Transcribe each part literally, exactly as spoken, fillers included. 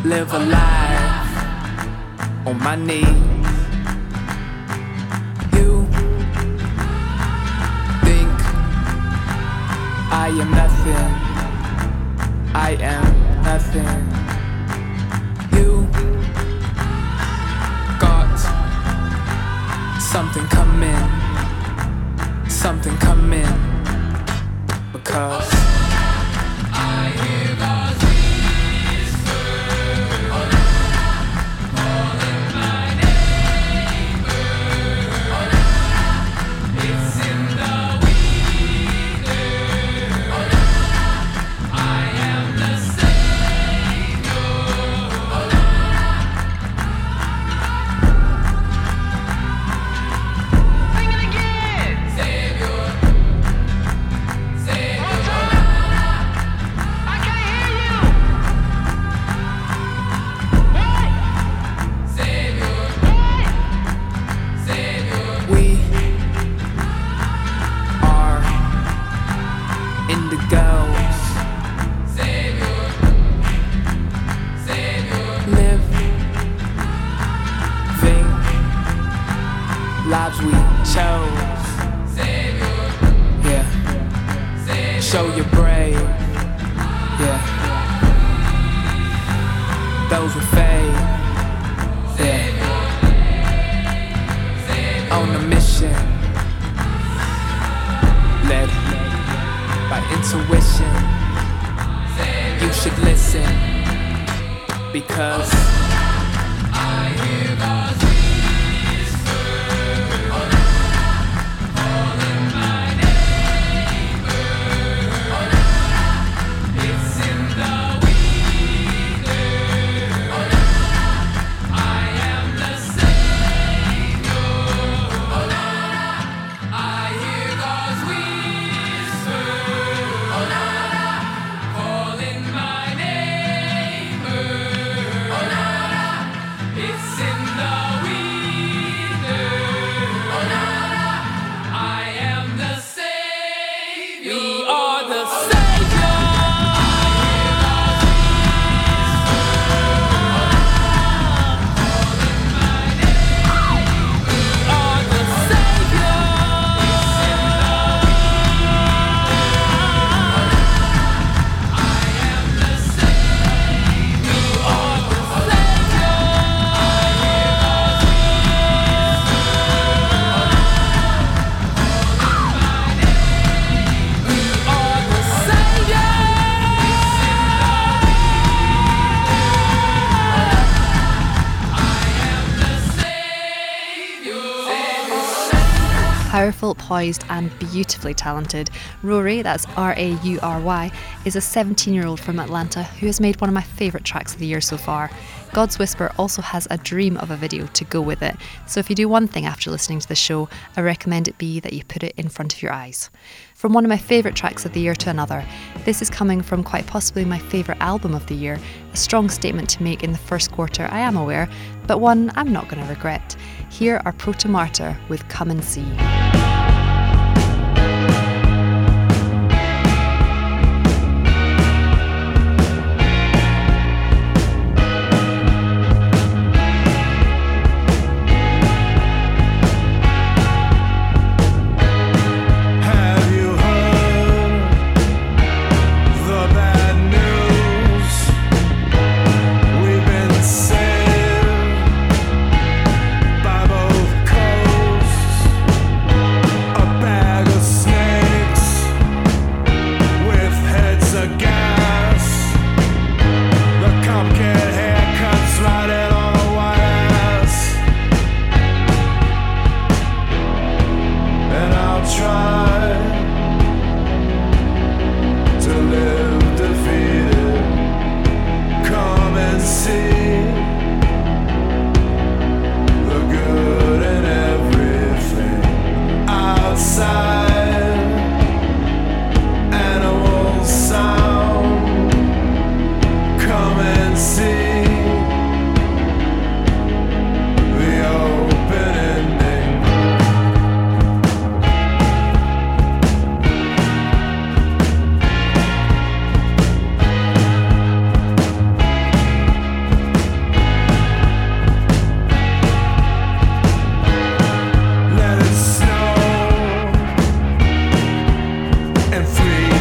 live a life on my knees. You think I am nothing, I am nothing. You got something coming, something coming, because I hear God's whisper, oh na na, calling my neighbor, oh na na, it's in the weather, oh na na, I am the Savior, oh na na. Sing it again, Savior. Lives we chose, Savior. Yeah. Savior. Show you're brave, yeah. Those with faith, yeah. Savior. On a mission, led by intuition. Savior. You should listen, because I hear God's powerful, poised and beautifully talented. Raury, that's R A U R Y, is a seventeen-year-old from Atlanta who has made one of my favourite tracks of the year so far. God's Whisper also has a dream of a video to go with it, so if you do one thing after listening to the show, I recommend it be that you put it in front of your eyes. From one of my favourite tracks of the year to another, this is coming from quite possibly my favourite album of the year, a strong statement to make in the first quarter, I am aware, but one I'm not going to regret. Here are Proto Martyr with Come and See. By both coasts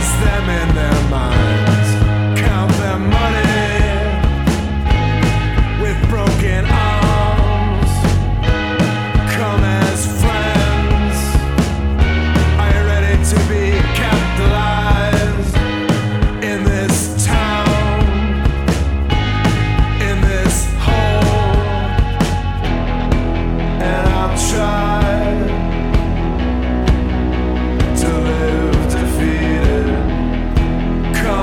them in their minds, count their money with broken arms, come as friends. Are you ready to be capitalized in this town, in this hole? And I'll try to live defeated. Come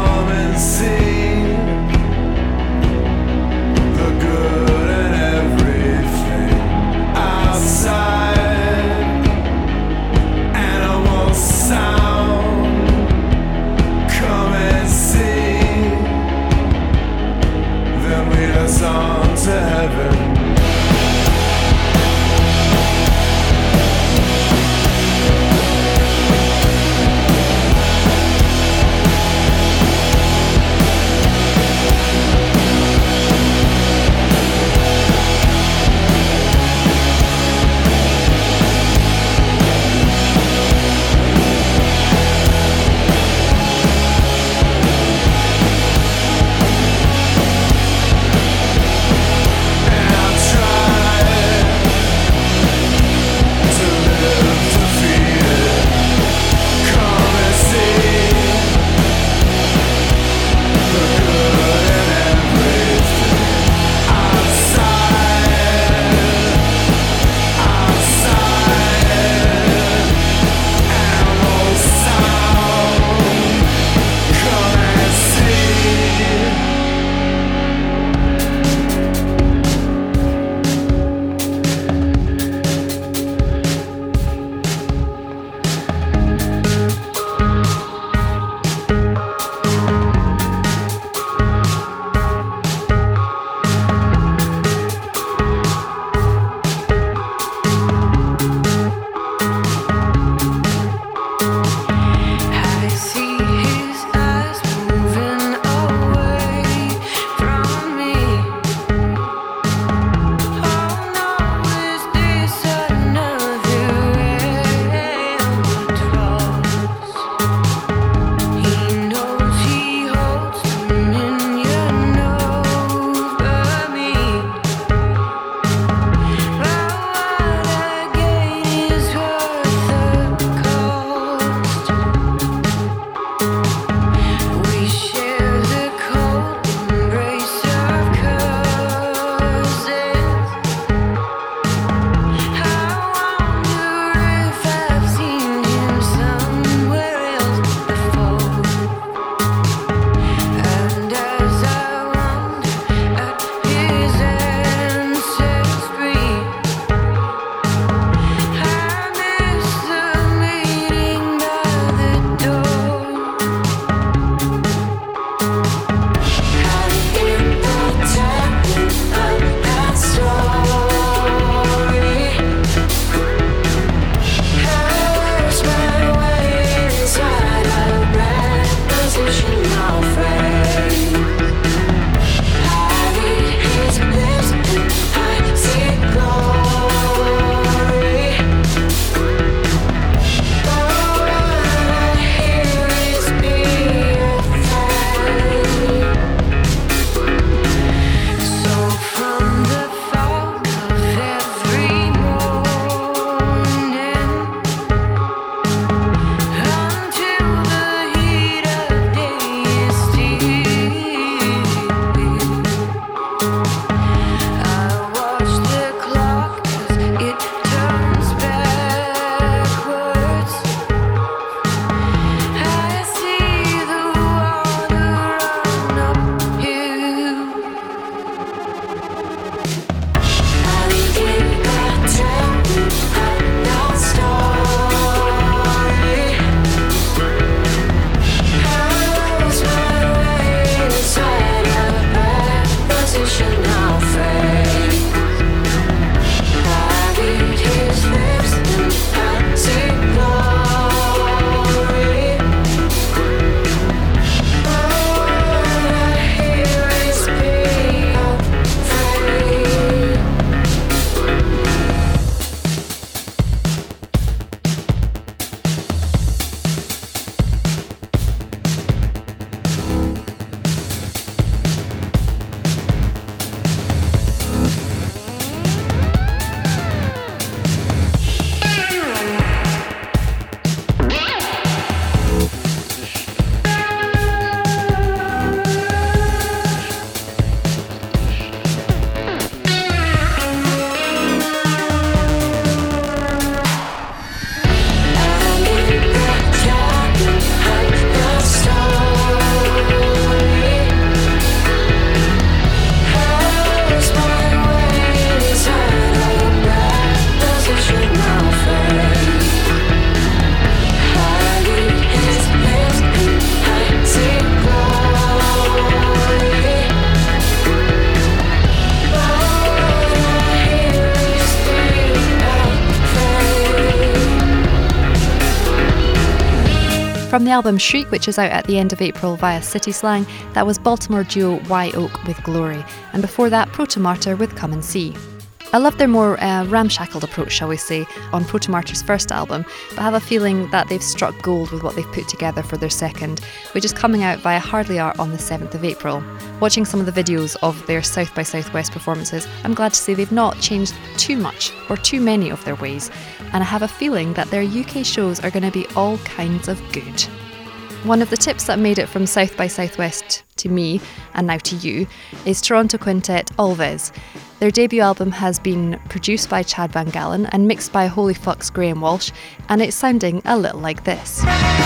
From the album Shriek, which is out at the end of April via City Slang, that was Baltimore duo Wye Oak with Glory, and before that Protomartyr with Come and See. I love their more uh, ramshackled approach, shall we say, on Protomartyr's first album, but I have a feeling that they've struck gold with what they've put together for their second, which is coming out via Hardly Art on the seventh of April. Watching some of the videos of their South by Southwest performances, I'm glad to say they've not changed too much or too many of their ways, and I have a feeling that their U K shows are going to be all kinds of good. One of the tips that made it from South by Southwest to me, and now to you, is Toronto quintet Alves. Their debut album has been produced by Chad Van Gallen and mixed by Holy Fuck's Graham Walsh, and it's sounding a little like this.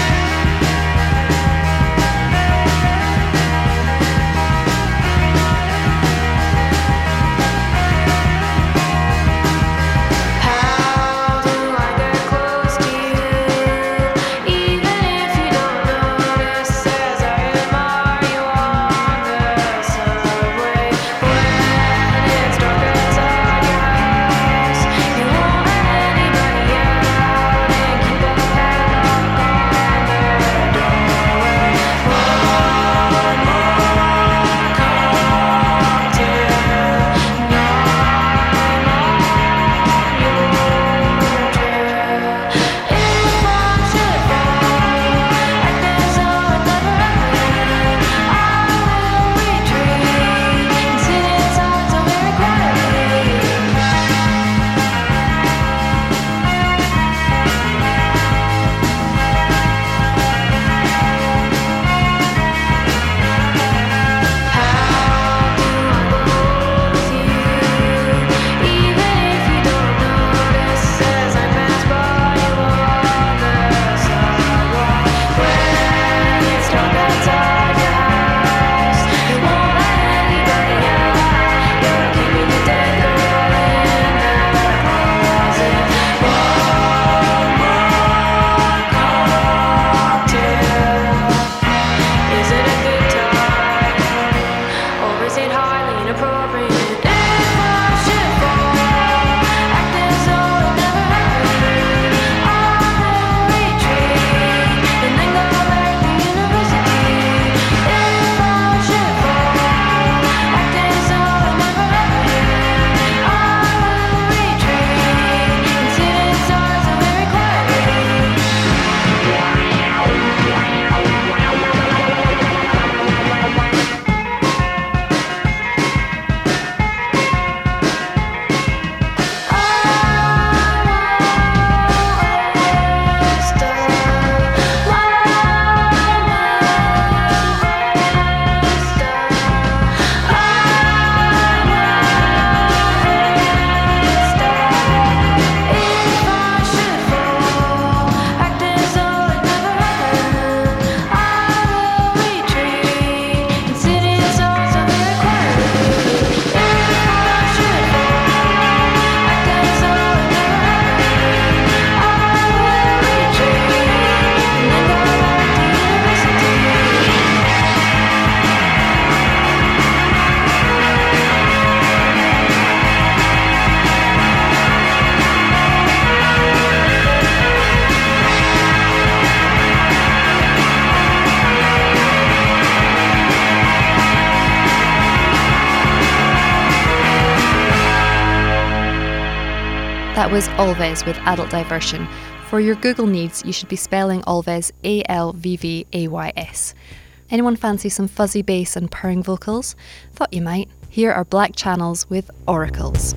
That was Alves with Adult Diversion. For your Google needs, you should be spelling Alves A L V V A Y S. Anyone fancy some fuzzy bass and purring vocals? Thought you might. Here are Black Channels with Oracles.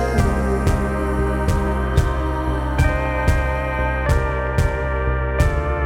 Stone.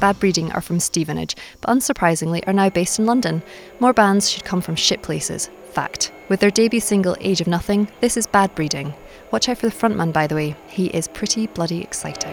Bad Breeding are from Stevenage, but unsurprisingly are now based in London. More bands should come from shit places. Fact. With their debut single Age of Nothing, this is Bad Breeding. Watch out for the frontman, by the way. He is pretty bloody exciting.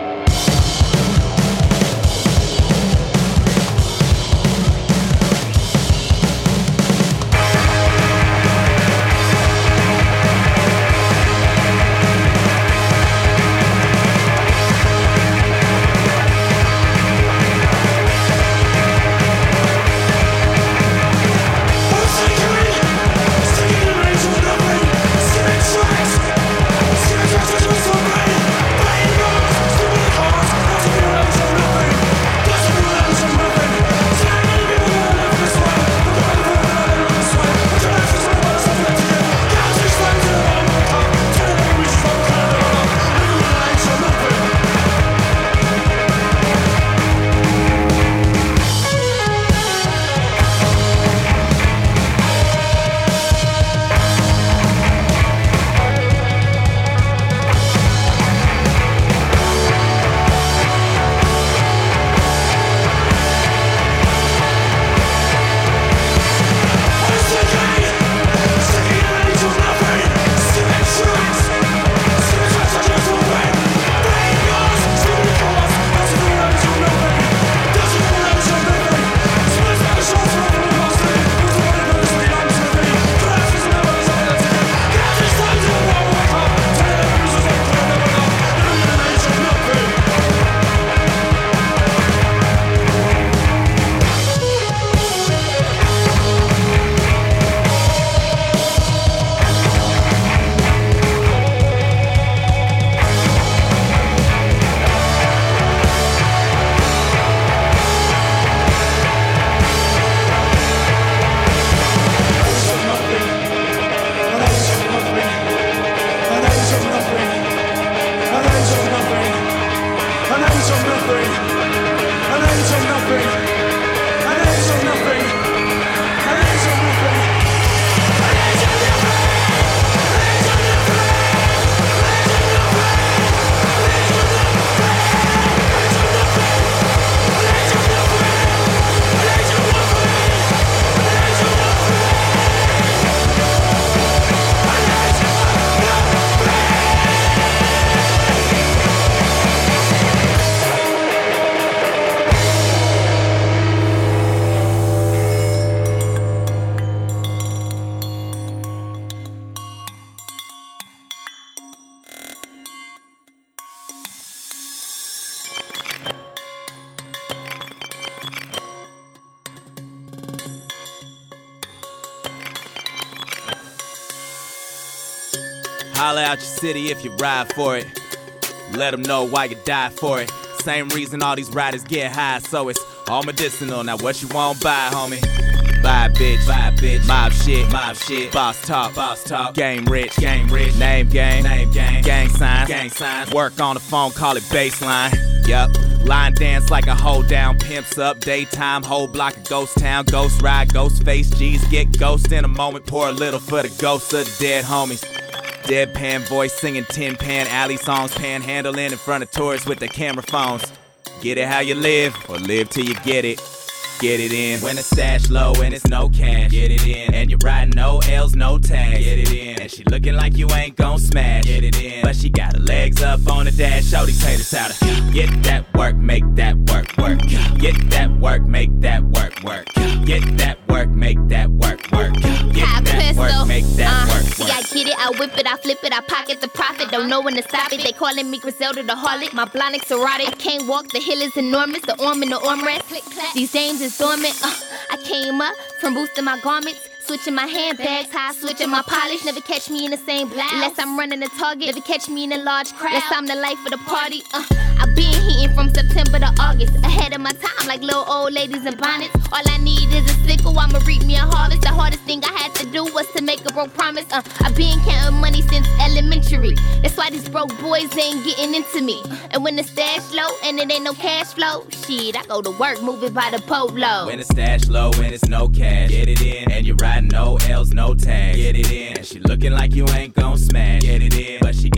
Holla out your city if you ride for it. Let them know why you die for it. Same reason all these riders get high, so it's all medicinal. Now what you won't buy, homie? Buy bitch, buy bitch, mob shit, mob shit, boss talk, boss talk, game rich, game rich, name game, name game, gang signs, gang signs, work on the phone, call it baseline. Yup, line dance like a hold down, pimps up, daytime, whole block of ghost town, ghost ride, ghost face, G's get ghost in a moment, pour a little for the ghosts of the dead homies. Deadpan voice singing tin pan alley songs, panhandling in front of tourists with their camera phones. Get it how you live, or live till you get it. Get it in. When the stash low and it's no cash, get it in. And you're riding no L's, no tags, get it in. And she looking like you ain't gon' smash, get it in. But she got her legs up on the dash, show these haters how to get that work, make that work, work. Get that work, make that work, work. Get that work, make that work, work. Get that work, make that work, work. See, I get it, I whip it, I flip it, I pocket the profit. Don't know when to stop it. They calling me Griselda the harlot. My blonics erotic. I can't walk, the hill is enormous. The arm and the armrest. These dames is dormant. Uh, I came up from boosting my garments. Switching my handbags, high switching my polish. Never catch me in the same blouse unless I'm running a target. Never catch me in a large crowd unless I'm the life of the party. Uh, I've been heating from September to August, ahead of my time like little old ladies in bonnets. All I need is a sickle, I'ma reap me a harvest. The hardest thing I had to do was to make a broke promise. Uh, I've been counting money since elementary. That's why these broke boys ain't getting into me. And when the stash low and it ain't no cash flow, shit, I go to work, move it by the polo. When the stash low and it's no cash, get it in. And you're no L's, no tags, get it in. And she looking like you ain't gon' smash, get it in. But she got a leg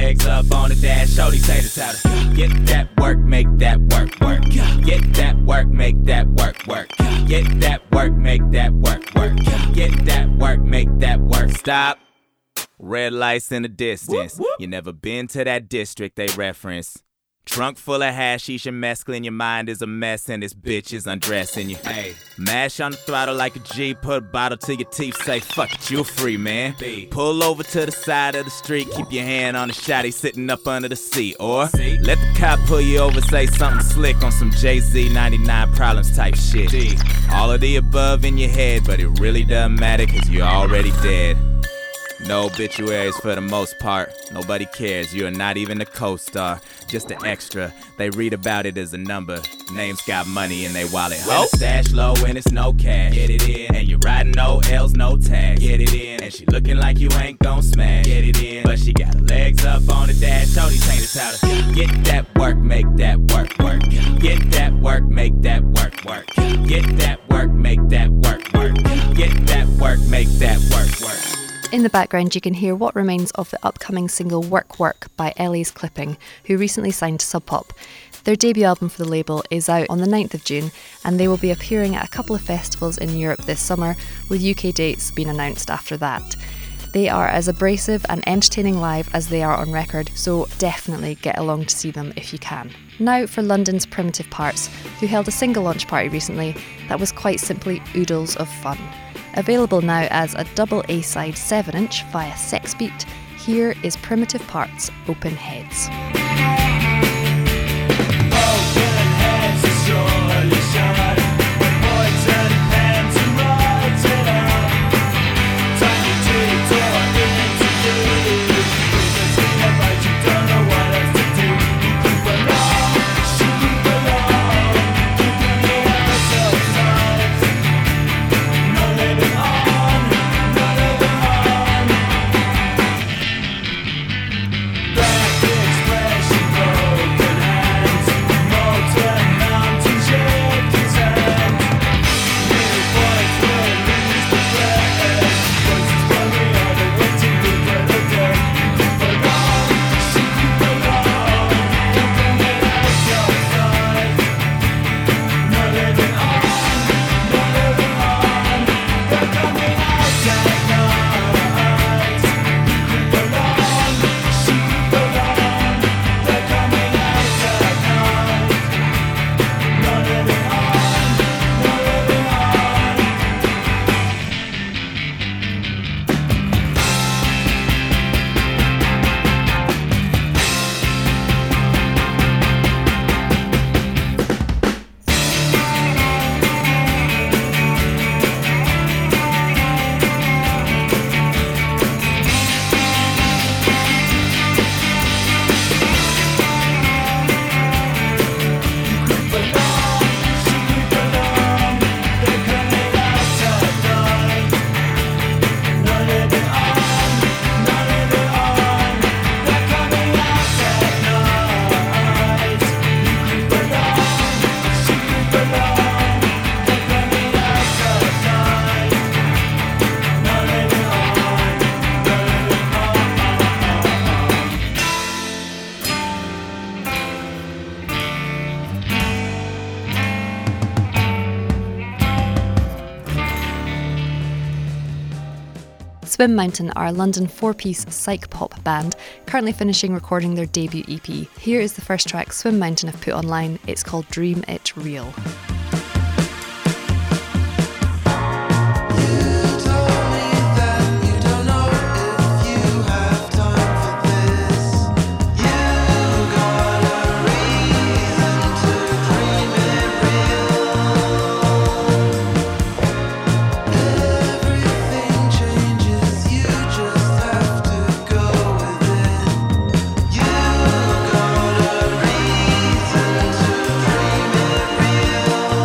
legs up on the dash, shorty say this how to get that work, make that work, work. Get that work, make that work, work. Get that work, make that work, work. Get that work, make that work. Stop. Red lights in the distance. Whoop, whoop. You never been to that district they reference. Trunk full of hashish and mescaline, your mind is a mess and this bitch is undressing you. Hey, mash on the throttle like a G, put a bottle to your teeth, say fuck it, you free, man. B. Pull over to the side of the street, keep your hand on the shotty sitting up under the seat. Or C. Let the cop pull you over, say something slick on some Jay-Z ninety-nine Problems type shit. D. All of the above in your head, but it really doesn't matter cause you're already dead. No obituaries for the most part. Nobody cares, you're not even a co-star. Just an extra, they read about it as a number. Names got money in they wallet. Well, the stash low and it's no cash. Get it in, and you're riding no L's, no tags. Get it in, and she looking like you ain't gon' smash. Get it in, but she got her legs up on the dash. Shorty saying it's how to get that work, make that work, work. Get that work, make that work, work. Get that work, make that work, work. Get that work, make that work, work. In the background, you can hear what remains of the upcoming single Work Work by Ellie's Clipping, who recently signed to Sub Pop. Their debut album for the label is out on the ninth of June, and they will be appearing at a couple of festivals in Europe this summer, with U K dates being announced after that. They are as abrasive and entertaining live as they are on record, so definitely get along to see them if you can. Now for London's Primitive Parts, who held a single launch party recently that was quite simply oodles of fun. Available now as a double A-side seven inch via Sexbeat, here is Primitive Parts, Open Heads. Open heads are surely shut. Points and pens and writes it up. Tiny detour into you. It's been a fight, you don't know what else to do. You creep along, she creep along. Keeping the hours outside. No living on, no living on. Back expression, broken hands. Molten mountain shake his hand. New points will lose the thread. Voices from the other waiting to get again. Keep along, she keep along. Keeping the hours outside. No living on, no living on. They're coming out at night. You creep along, she creep along. They're coming out at night. No living on, no living on. Swim Mountain are a London four-piece psych pop band, currently finishing recording their debut E P. Here is the first track Swim Mountain have put online. It's called Dream It Real. Got a reason to dream it real.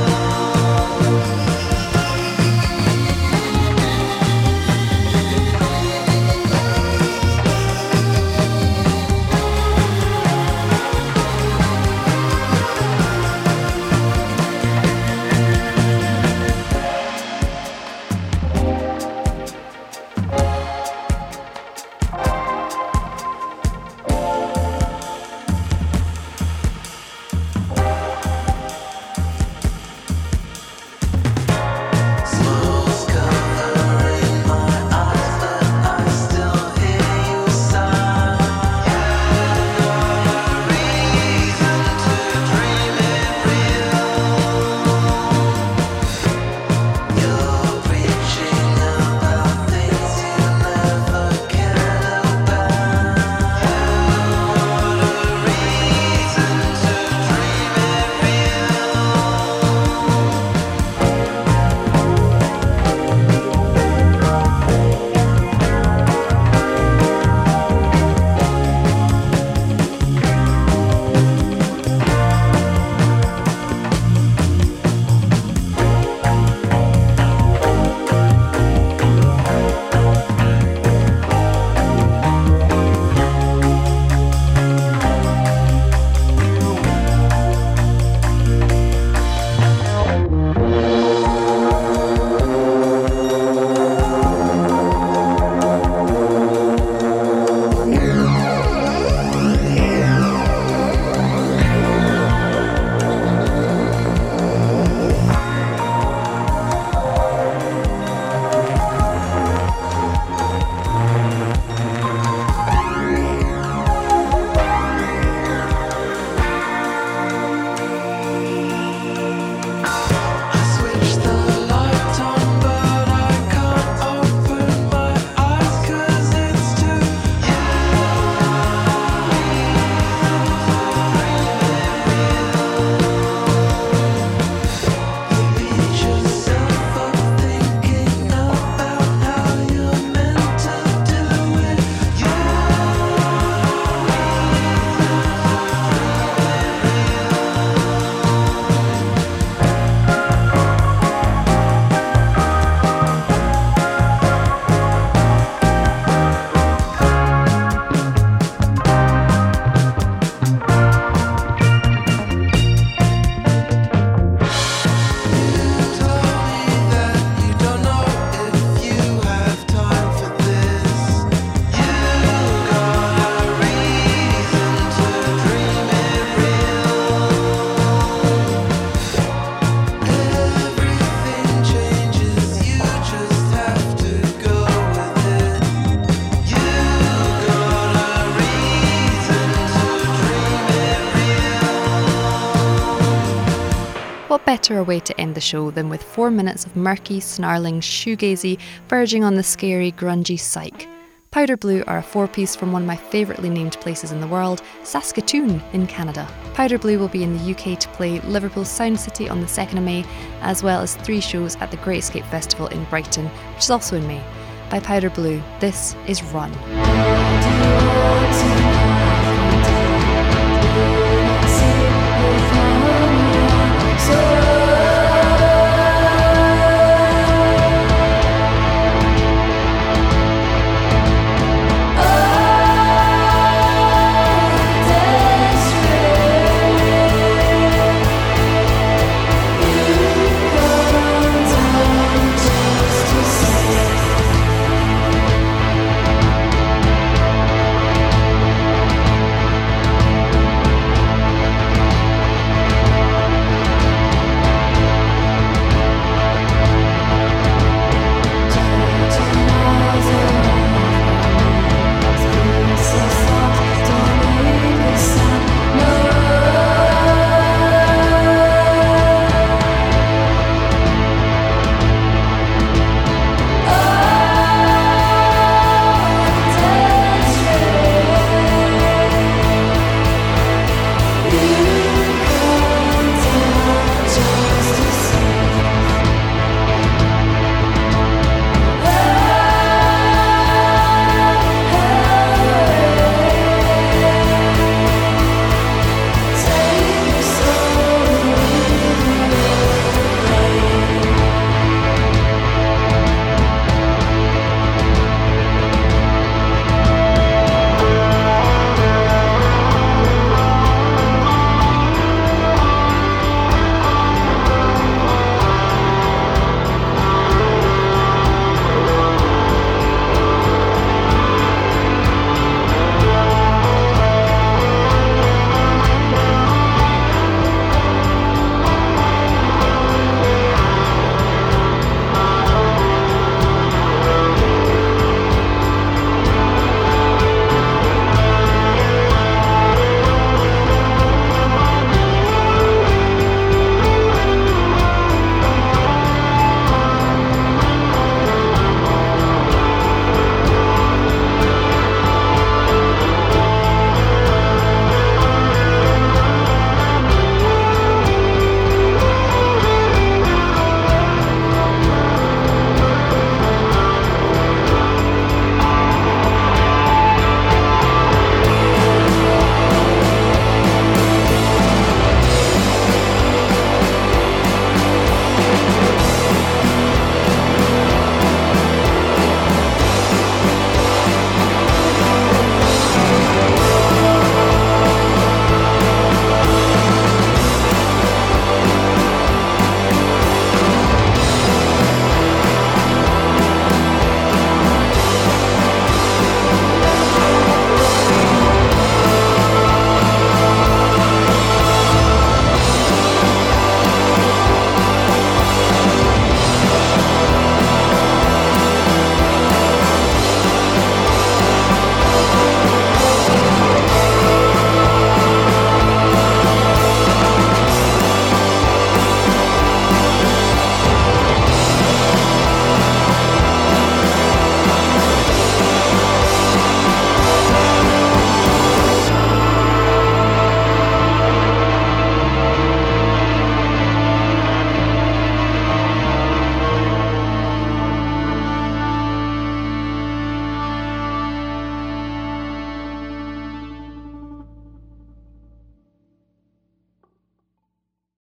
better a way to end the show than with four minutes of murky, snarling, shoegazy, verging on the scary, grungy psych. Powder Blue are a four-piece from one of my favouritely named places in the world, Saskatoon in Canada. Powder Blue will be in the U K to play Liverpool Sound City on the second of May, as well as three shows at the Great Escape Festival in Brighton, which is also in May. By Powder Blue, this is Run.